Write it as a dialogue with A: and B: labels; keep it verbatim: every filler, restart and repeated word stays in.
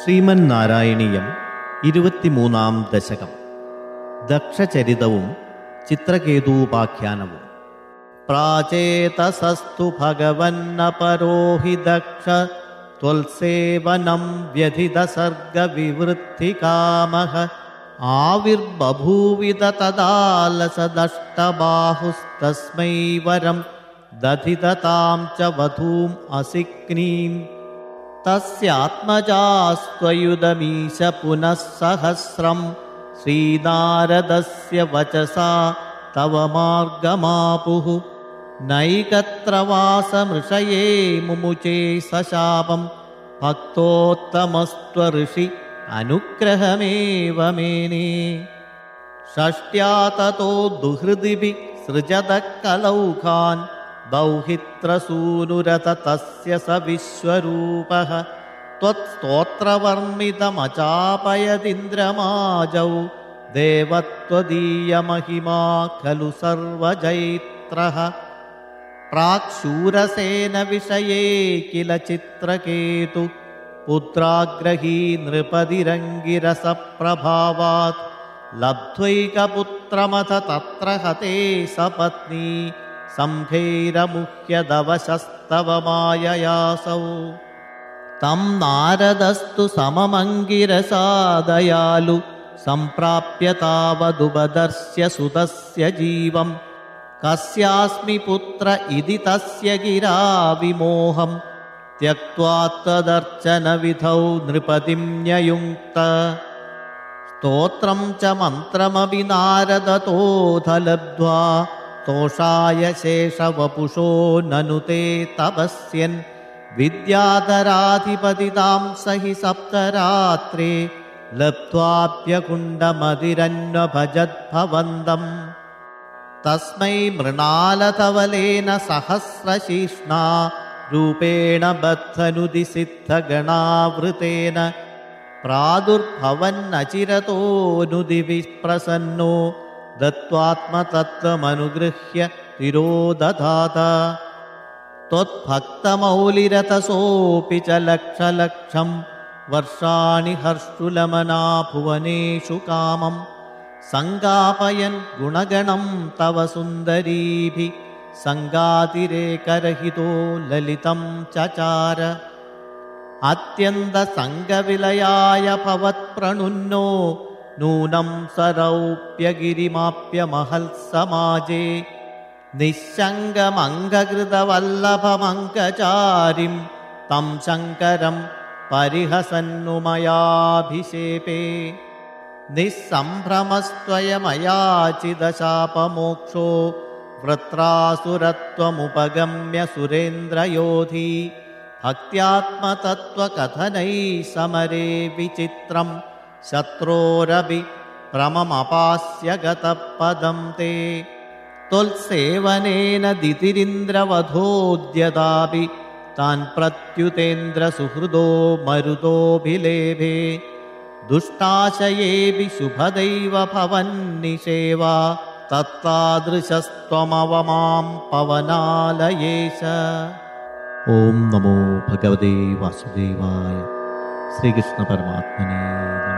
A: ശ്രീമന്നാരായണീയം ഇരുപത്തിമൂന്നാം ദശകം. ദക്ഷചരിതവും ചിത്രകേതൂപാഖ്യാനവും. പ്രാചേതസസ്തു ഭഗവന്നപരോ ഹി ദക്ഷ ത്വൽസേവനം വ്യഥിതസർഗവിവൃദ്ധികാമഃ ആവിർബഭൂവിത തദാലസദഷ്ടബാഹുസ്തസ്മൈ വരം ദധിതതാം ച വധൂം അസിക്നീം. തസ്യാത്മജാസ്ത്വയുധമീശ പുനഃ സഹസ്രം ശ്രീനാരദസ്യ വചസാ തവ മാർഗമാപുഃ. നൈകത്ര വാസമൃഷയേ മുമുചേ സശാപം ഭക്തോത്തമസ്ത്വ ഋഷി അനുഗ്രഹമേവ മേനേ. ഷഷ്ട്യാ തതോ ദുഹൃദിഭി സൃജത കലൗഘാൻ ദൗഹിത്രസൂനുരത തസ്യ സ വിശ്വരൂപഃ. ത്വത്സ്തോത്രവർണ്ണിതമചാപയതിന്ദ്രമാജൗ ദേവത്വദീയമഹിമാ ഖലു സർവജൈത്രഃ. പ്രാക്ശൂരസേന വിഷയേ കില ചിത്രകേതു പുത്രാഗ്രഹീ നൃപതിരംഗിരസപ്രഭാവാത് ലബ്ധ്വൈകപുത്രമഥ തത്ര ഹതേ സപത്നീ സംഘൈരമുഹ്യദവശസ്തവ മായയാസൗ. തം നാരദസ്തു സമമംഗിരസാദയാലു സംപ്രാപ്യ താവദുപദർശ്യ സുതസ്യ ജീവം. കസ്യാസ്മി പുത്ര ഇതി തസ്യ ഗിരാ വിമോഹം ത്യക്ത്വാ തദർച്ചന വിധൗ നൃപതിം ന്യയുങ്ക്ത. സ്തോത്രം ച മന്ത്രമപി നാരദതോഥ ലബ്ധ്വാ തോഷായ ശേഷവപുഷോ നനു തേ തപസ്യൻ. വിദ്യാധരാധിപതിതാം സഹി സപ്തരാത്രേ ലബ്ധ്വാപ്യകുണ്ഡമതിരന്വഭജദ്ഭവന്തം. തസ്മൈ മൃണാലധവലേന സഹസ്രശീഷ്ണാ രൂപേണ ബദ്ധനുതി സിദ്ധഗണാവൃതേന പ്രാദുർഭവന്നചിരതോനുതി വിപ്രസന്നോ ദത്വാത്മതത്വമനുഗൃഹ്യ തിരോദധാത. ത്വത്ഭക്തമൗലിരതസോऽപി ച ലക്ഷലക്ഷം വർഷാണി ഹർഷുലമനാ ഭുവനേഷു കാമം സംഗാപയൻ ഗുണഗണം തവ സുന്ദരീഭി സംഗാതിരേകരഹിതോ ലളിതം ചചാര. അത്യന്തസംഗവിലയായ ഭവത്പ്രണുന്നോ നൂനം സരൗപ്യഗിരിമാപ്യ മഹൽ സമാജേ നിശങ്കമംഗകൃതവല്ലഭമംഗചാരിം തം ശങ്കരം പരിഹസന്നുമയാഭിഷേപേ. നിസ്സംഭ്രമസ്ത്വയമയാചിതശാപമോക്ഷോ വൃത്രാസുരത്വമുപഗമ്യ സുരേന്ദ്രയോധി. ഭക്ത്യാത്മതത്വകഥനൈ സമരേ വിചിത്രം ശത്രോരപി ഭ്രമമപാസ്യ ഗതപദം തേ. ത്വൽസേവനേന ദിതിരിന്ദ്രവധോദ്യതാപി താൻ പ്രത്യുതേന്ദ്രസുഹൃദോ മരുതോഭിലേഭേ. ദുഷ്ടാശയേപി ശുഭദൈവ ഭവന്നിഷേവാ തത്താദൃശസ്ത്വമവമാം പവനാലയേശ. ഓം നമോ ഭഗവതേ വാസുദേവായ. ശ്രീകൃഷ്ണ പരമാത്മനേ.